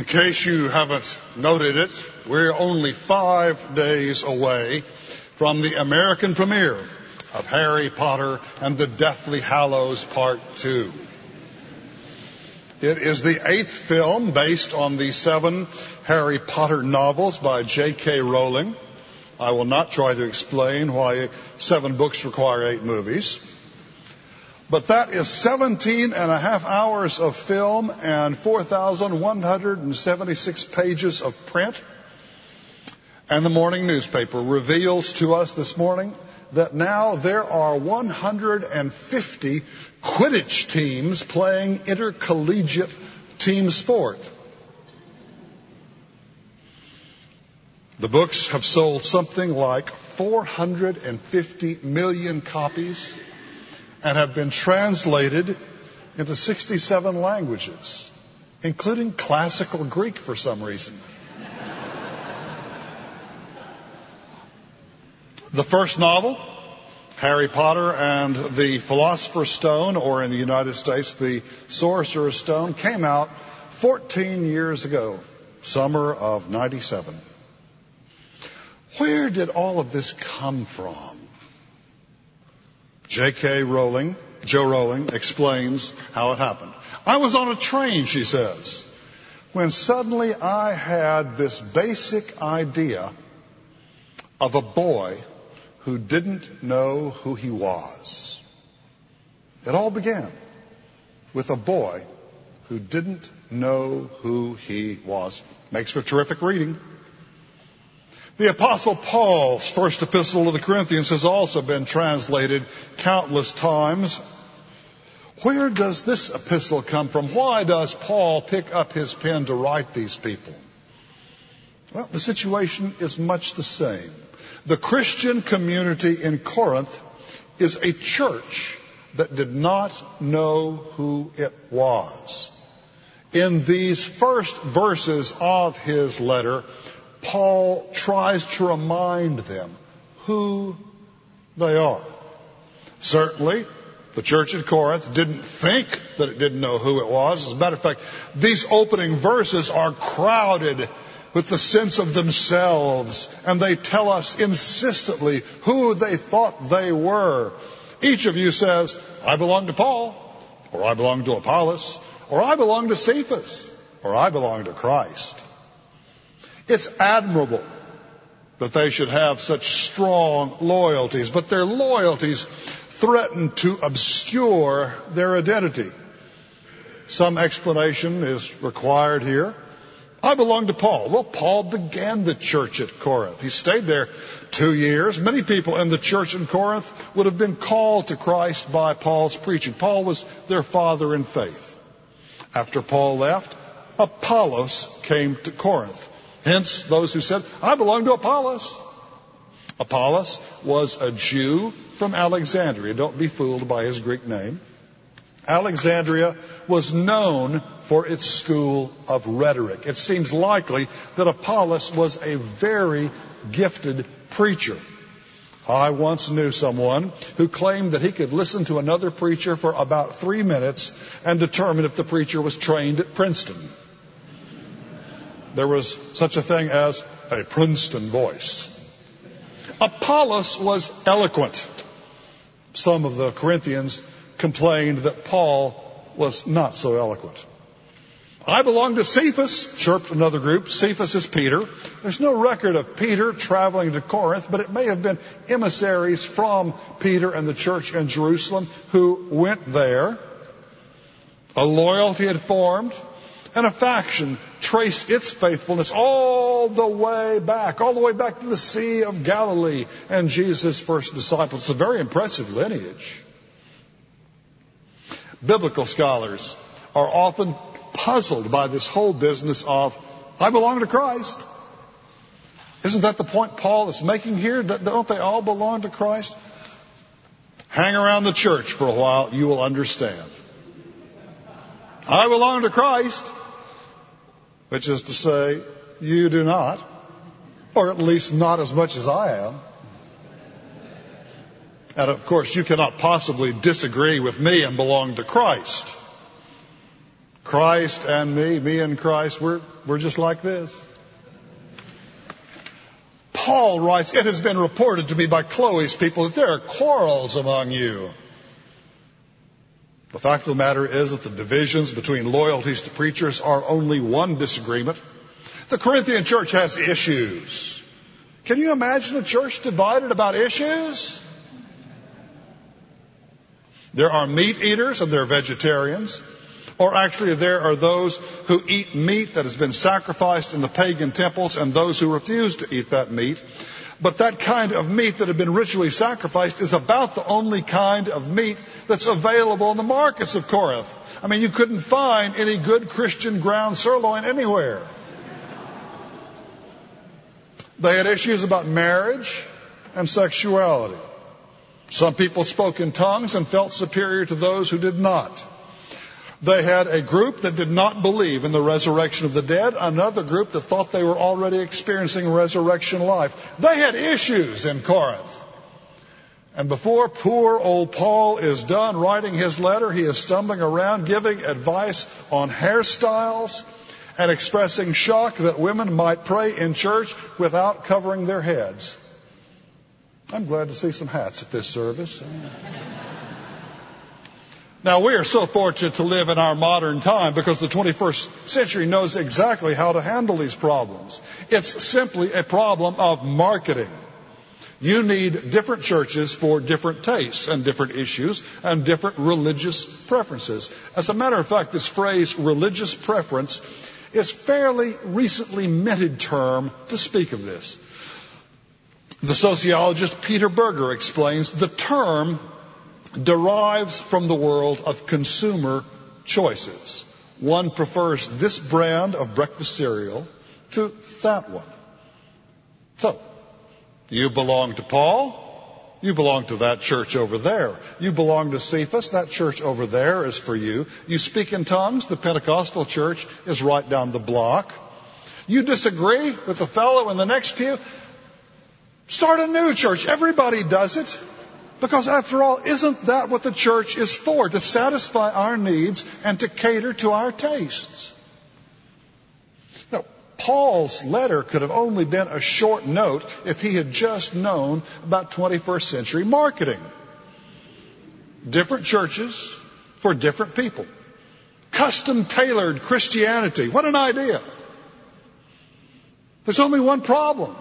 In case you haven't noted it, we're only 5 days away from the American premiere of Harry Potter and the Deathly Hallows Part 2. It is the 8th film based on the 7 Harry Potter novels by J.K. Rowling. I will not try to explain why 7 books require 8 movies. But that is 17 and a half hours of film and 4,176 pages of print. And the morning newspaper reveals to us this morning that now there are 150 Quidditch teams playing intercollegiate team sport. The books have sold something like 450 million copies and have been translated into 67 languages, including classical Greek for some reason. The first novel, Harry Potter and the Philosopher's Stone, or in the United States, the Sorcerer's Stone, came out 14 years ago, summer of '97. Where did all of this come from? J.K. Rowling, Joe Rowling, explains how it happened. I was on a train, she says, when suddenly I had this basic idea of a boy who didn't know who he was. It all began with a boy who didn't know who he was. Makes for terrific reading. The Apostle Paul's first epistle to the Corinthians has also been translated countless times. Where does this epistle come from? Why does Paul pick up his pen to write these people? Well, the situation is much the same. The Christian community in Corinth is a church that did not know who it was. In these first verses of his letter, Paul tries to remind them who they are. Certainly, the church at Corinth didn't think that it didn't know who it was. As a matter of fact, these opening verses are crowded with the sense of themselves, and they tell us insistently who they thought they were. Each of you says, I belong to Paul, or I belong to Apollos, or I belong to Cephas, or I belong to Christ. It's admirable that they should have such strong loyalties, but their loyalties threaten to obscure their identity. Some explanation is required here. I belong to Paul. Well, Paul began the church at Corinth. He stayed there 2 years. Many people in the church in Corinth would have been called to Christ by Paul's preaching. Paul was their father in faith. After Paul left, Apollos came to Corinth. Hence, those who said, I belong to Apollos. Apollos was a Jew from Alexandria. Don't be fooled by his Greek name. Alexandria was known for its school of rhetoric. It seems likely that Apollos was a very gifted preacher. I once knew someone who claimed that he could listen to another preacher for about 3 minutes and determine if the preacher was trained at Princeton. There was such a thing as a Princeton voice. Apollos was eloquent. Some of the Corinthians complained that Paul was not so eloquent. I belong to Cephas, chirped another group. Cephas is Peter. There's no record of Peter traveling to Corinth, but it may have been emissaries from Peter and the church in Jerusalem who went there. A loyalty had formed, and a faction traced its faithfulness all the way back to the Sea of Galilee and Jesus' first disciples. It's a very impressive lineage. Biblical scholars are often puzzled by this whole business of, I belong to Christ. Isn't that the point Paul is making here? Don't they all belong to Christ? Hang around the church for a while, you will understand. I belong to Christ, which is to say, you do not, or at least not as much as I am. And of course, you cannot possibly disagree with me and belong to Christ. Christ and me and Christ, we're just like this. Paul writes, it has been reported to me by Chloe's people that there are quarrels among you. The fact of the matter is that the divisions between loyalties to preachers are only one disagreement. The Corinthian church has issues. Can you imagine a church divided about issues? There are meat eaters and there are vegetarians. Or actually there are those who eat meat that has been sacrificed in the pagan temples and those who refuse to eat that meat. But that kind of meat that had been ritually sacrificed is about the only kind of meat that's available in the markets of Corinth. I mean, you couldn't find any good Christian ground sirloin anywhere. They had issues about marriage and sexuality. Some people spoke in tongues and felt superior to those who did not. They had a group that did not believe in the resurrection of the dead, another group that thought they were already experiencing resurrection life. They had issues in Corinth. And before poor old Paul is done writing his letter, he is stumbling around giving advice on hairstyles and expressing shock that women might pray in church without covering their heads. I'm glad to see some hats at this service. Now, we are so fortunate to live in our modern time because the 21st century knows exactly how to handle these problems. It's simply a problem of marketing. You need different churches for different tastes and different issues and different religious preferences. As a matter of fact, this phrase, religious preference, is a fairly recently minted term to speak of this. The sociologist Peter Berger explains the term derives from the world of consumer choices. One prefers this brand of breakfast cereal to that one. So, you belong to Paul. You belong to that church over there. You belong to Cephas. That church over there is for you. You speak in tongues. The Pentecostal church is right down the block. You disagree with the fellow in the next pew. Start a new church. Everybody does it. Because after all, isn't that what the church is for? To satisfy our needs and to cater to our tastes. Now, Paul's letter could have only been a short note if he had just known about 21st century marketing. Different churches for different people. Custom tailored Christianity. What an idea. There's only one problem.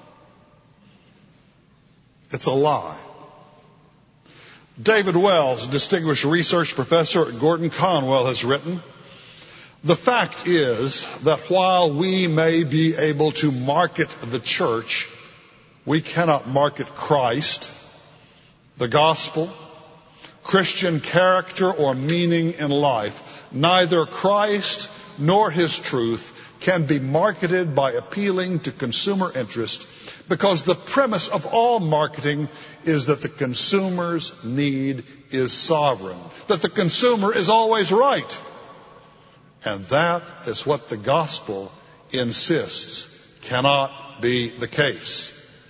It's a lie. David Wells, a distinguished research professor at Gordon Conwell, has written, the fact is that while we may be able to market the church, we cannot market Christ, the gospel, Christian character or meaning in life. Neither Christ nor his truth can be marketed by appealing to consumer interest, because the premise of all marketing is that the consumer's need is sovereign, that the consumer is always right. And that is what the gospel insists cannot be the case.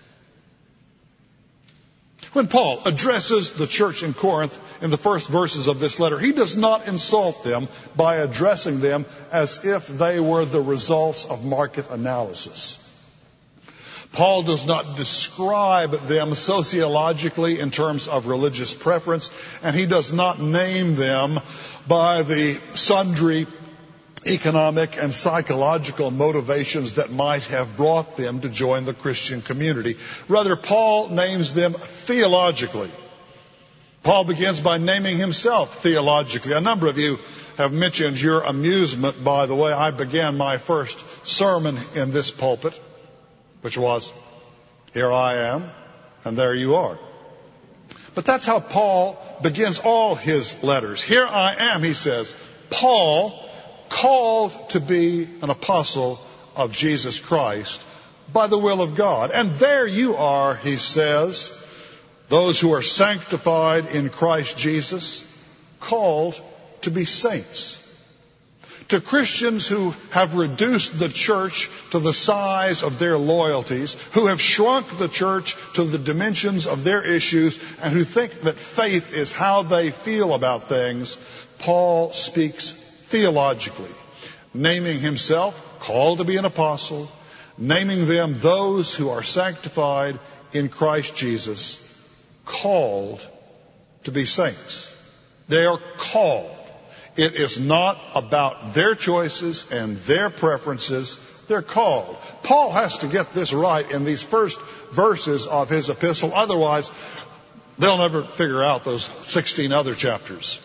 When Paul addresses the church in Corinth in the first verses of this letter, he does not insult them by addressing them as if they were the results of market analysis. Paul does not describe them sociologically in terms of religious preference, and he does not name them by the sundry economic and psychological motivations that might have brought them to join the Christian community. Rather, Paul names them theologically. Paul begins by naming himself theologically. A number of you have mentioned your amusement by the way I began my first sermon in this pulpit, which was, here I am, and there you are. But that's how Paul begins all his letters. Here I am, he says, Paul, called to be an apostle of Jesus Christ by the will of God. And there you are, he says, those who are sanctified in Christ Jesus, called to be saints. To Christians who have reduced the church to the size of their loyalties, who have shrunk the church to the dimensions of their issues, and who think that faith is how they feel about things, Paul speaks theologically, naming himself called to be an apostle, naming them those who are sanctified in Christ Jesus, called to be saints. They are called. It is not about their choices and their preferences. They're called. Paul has to get this right in these first verses of his epistle. Otherwise, they'll never figure out those 16 other chapters.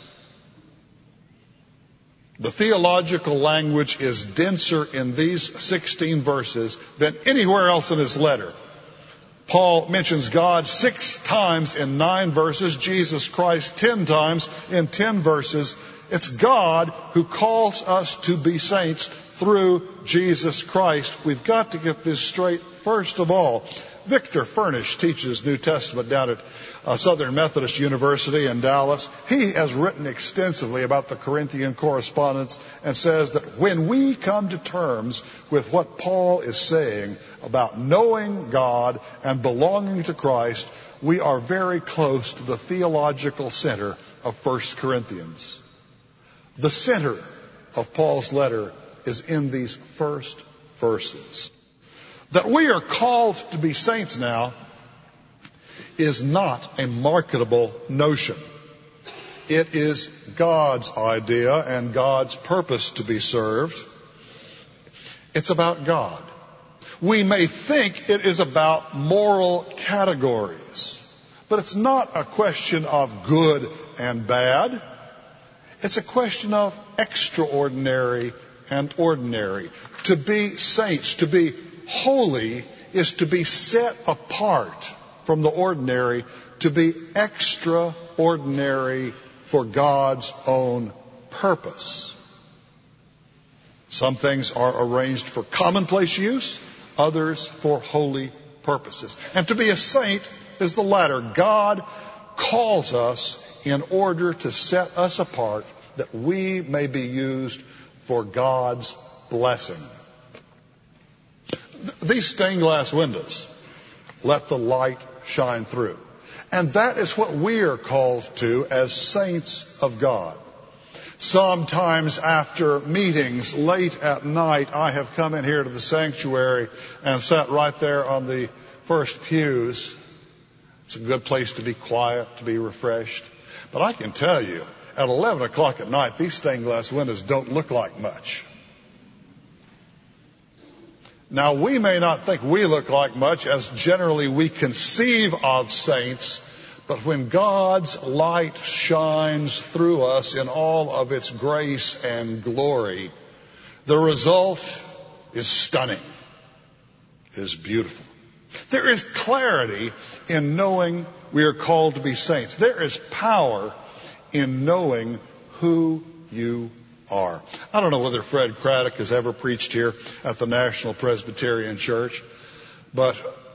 The theological language is denser in these 16 verses than anywhere else in his letter. Paul mentions God 6 times in 9 verses, Jesus Christ 10 times in 10 verses. It's God who calls us to be saints through Jesus Christ. We've got to get this straight. First of all, Victor Furnish teaches New Testament down at Southern Methodist University in Dallas. He has written extensively about the Corinthian correspondence and says that when we come to terms with what Paul is saying about knowing God and belonging to Christ, we are very close to the theological center of 1 Corinthians. The center of Paul's letter is in these first verses. That we are called to be saints now is not a marketable notion. It is God's idea and God's purpose to be served. It's about God. We may think it is about moral categories, but it's not a question of good and bad. It's a question of extraordinary and ordinary. To be saints, to be holy, is to be set apart from the ordinary, to be extraordinary for God's own purpose. Some things are arranged for commonplace use, others for holy purposes. And to be a saint is the latter. God calls us in order to set us apart that we may be used for God's blessing. These stained glass windows let the light shine through. And that is what we are called to as saints of God. Sometimes after meetings late at night, I have come in here to the sanctuary and sat right there on the first pews. It's a good place to be quiet, to be refreshed. But I can tell you, at 11 o'clock at night, these stained glass windows don't look like much. Now, we may not think we look like much as generally we conceive of saints, but when God's light shines through us in all of its grace and glory, the result is stunning, is beautiful. There is clarity in knowing we are called to be saints. There is power in knowing who you are. I don't know whether Fred Craddock has ever preached here at the National Presbyterian Church, but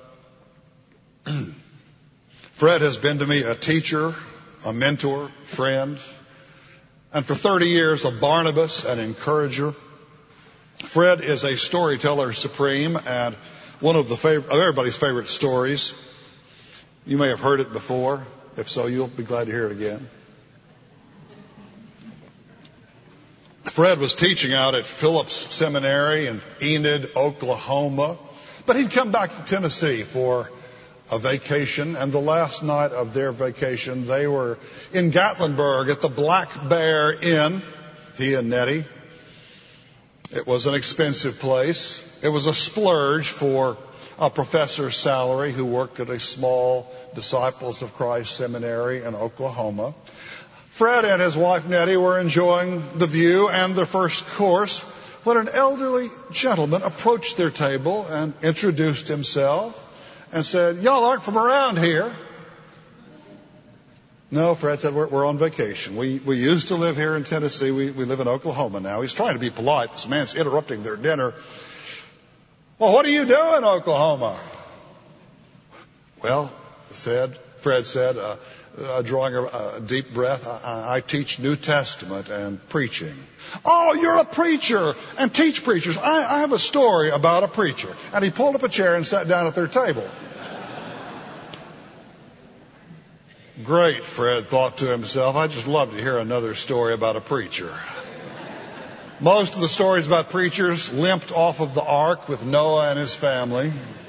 Fred has been to me a teacher, a mentor, friend, and for 30 years a Barnabas, an encourager. Fred is a storyteller supreme and one of everybody's favorite stories. You may have heard it before. If so, you'll be glad to hear it again. Fred was teaching out at Phillips Seminary in Enid, Oklahoma. But he'd come back to Tennessee for a vacation, and the last night of their vacation, they were in Gatlinburg at the Black Bear Inn, he and Nettie. It was an expensive place. It was a splurge for a professor's salary who worked at a small Disciples of Christ seminary in Oklahoma. Fred and his wife Nettie were enjoying the view and their first course when an elderly gentleman approached their table and introduced himself and said, "Y'all aren't from around here." No, Fred said, we're on vacation. We used to live here in Tennessee. We live in Oklahoma now. He's trying to be polite. This man's interrupting their dinner. "Well, what do you do in Oklahoma?" "Well," Fred said, drawing a deep breath, I teach New Testament and preaching." "Oh, you're a preacher and teach preachers. I have a story about a preacher." And he pulled up a chair and sat down at their table. Great, Fred thought to himself. I'd just love to hear another story about a preacher. Most of the stories about preachers limped off of the ark with Noah and his family.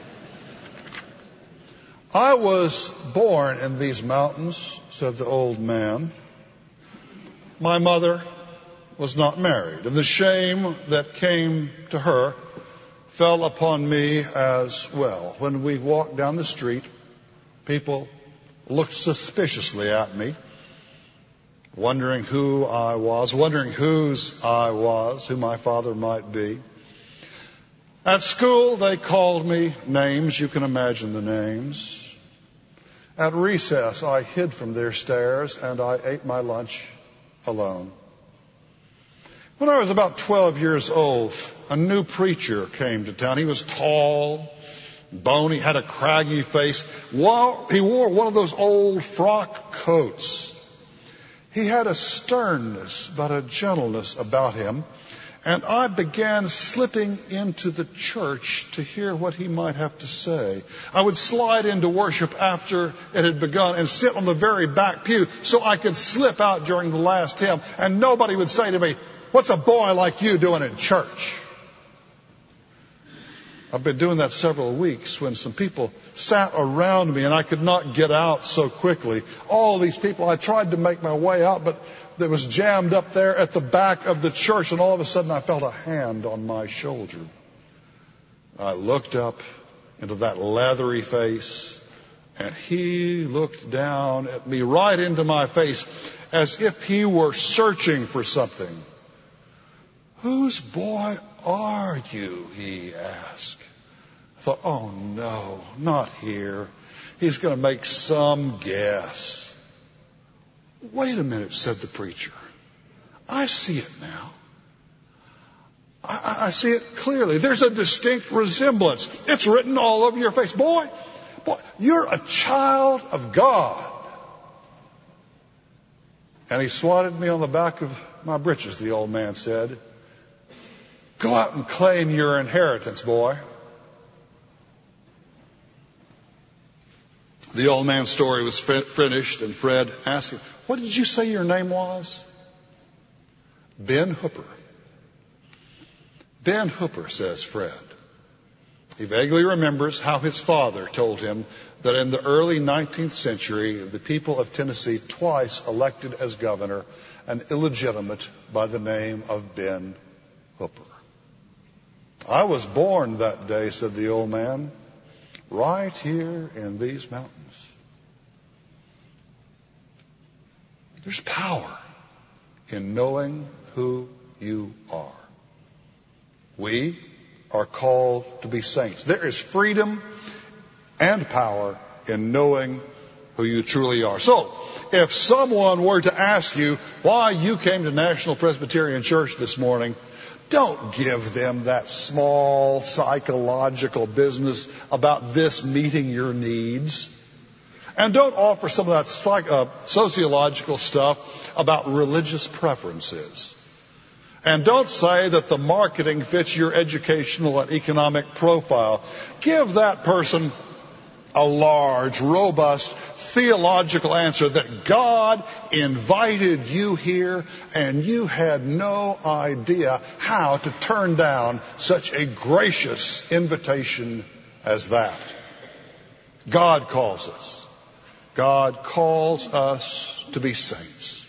I was born in these mountains, said the old man. My mother was not married, and the shame that came to her fell upon me as well. When we walked down the street, people looked suspiciously at me, wondering who I was, wondering whose I was, who my father might be. At school, they called me names. You can imagine the names. At recess, I hid from their stares, and I ate my lunch alone. When I was about 12 years old, a new preacher came to town. He was tall, bony, had a craggy face. He wore one of those old frock coats. He had a sternness, but a gentleness about him. And I began slipping into the church to hear what he might have to say. I would slide into worship after it had begun and sit on the very back pew so I could slip out during the last hymn. And nobody would say to me, "What's a boy like you doing in church?" I've been doing that several weeks when some people sat around me and I could not get out so quickly. All these people, I tried to make my way out, but it was jammed up there at the back of the church, and all of a sudden I felt a hand on my shoulder. I looked up into that leathery face, and he looked down at me right into my face as if he were searching for something. "Whose boy are you?" he asked. I thought, oh no, not here. He's going to make some guess. "Wait a minute," said the preacher. "I see it now. I see it clearly. There's a distinct resemblance. It's written all over your face. Boy, you're a child of God." And he swatted me on the back of my britches, the old man said. "Go out and claim your inheritance, boy." The old man's story was finished, and Fred asked him, "What did you say your name was?" "Ben Hooper." "Ben Hooper," says Fred. He vaguely remembers how his father told him that in the early 19th century, the people of Tennessee twice elected as governor an illegitimate by the name of Ben Hooper. "I was born that day," said the old man, "right here in these mountains." There's power in knowing who you are. We are called to be saints. There is freedom and power in knowing who you truly are. So, if someone were to ask you why you came to National Presbyterian Church this morning, don't give them that small psychological business about this meeting your needs. And don't offer some of that sociological stuff about religious preferences. And don't say that the marketing fits your educational and economic profile. Give that person a large, robust, theological answer that God invited you here and you had no idea how to turn down such a gracious invitation as that. God calls us. God calls us to be saints.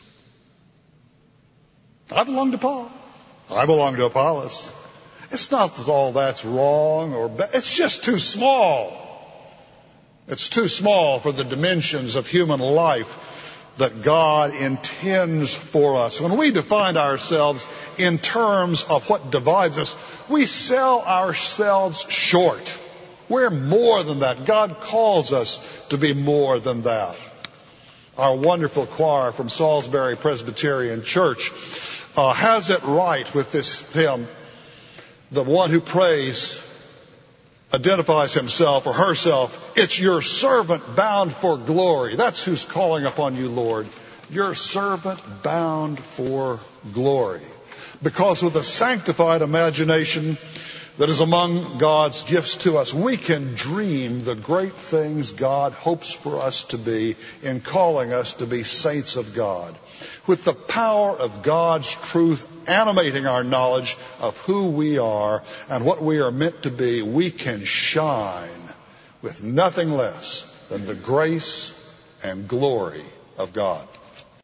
I belong to Paul. I belong to Apollos. It's not that all that's wrong or bad. It's just too small. It's too small for the dimensions of human life that God intends for us. When we define ourselves in terms of what divides us, we sell ourselves short. We're more than that. God calls us to be more than that. Our wonderful choir from Salisbury Presbyterian Church has it right with this hymn. The one who prays identifies himself or herself. It's your servant bound for glory. That's who's calling upon you, Lord. Your servant bound for glory. Because with a sanctified imagination, that is among God's gifts to us, we can dream the great things God hopes for us to be in calling us to be saints of God. With the power of God's truth animating our knowledge of who we are and what we are meant to be, we can shine with nothing less than the grace and glory of God.